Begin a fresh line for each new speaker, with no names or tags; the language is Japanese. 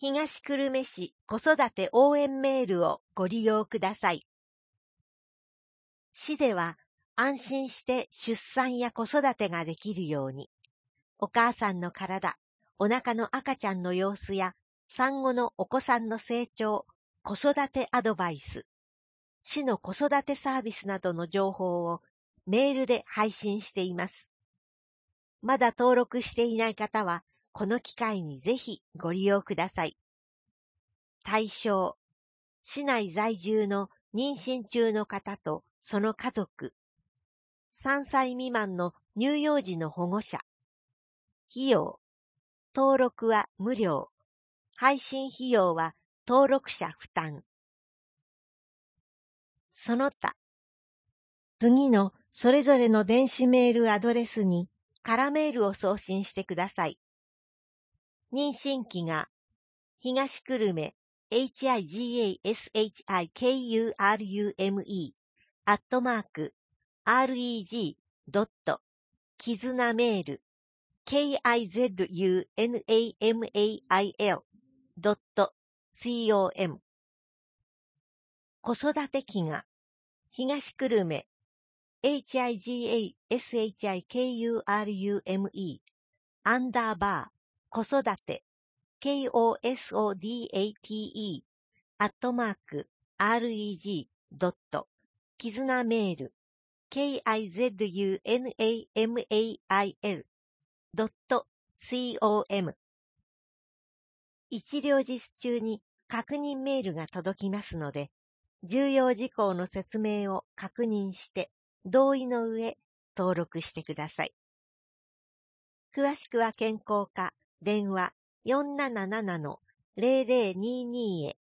東久留米市子育て応援メールをご利用ください。市では安心して出産や子育てができるように、お母さんの体、お腹の赤ちゃんの様子や産後のお子さんの成長、子育てアドバイス、市の子育てサービスなどの情報をメールで配信しています。まだ登録していない方は、この機会にぜひご利用ください。対象、市内在住の妊娠中の方とその家族、3歳未満の乳幼児の保護者。費用、登録は無料。配信費用は登録者負担。その他、次のそれぞれの電子メールアドレスに空メールを送信してください。妊娠期が東久留米 HIGASHIKURUME @reg.絆メール KIZUNAMAIL.com 子育て期が東久留米 HIGASHIKURUME _ 子育て KOSODATE @reg. 絆メール KIZUNAMAIL.com 一両日中に確認メールが届きますので、重要事項の説明を確認して同意の上登録してください。詳しくは健康課電話 477-0022 へ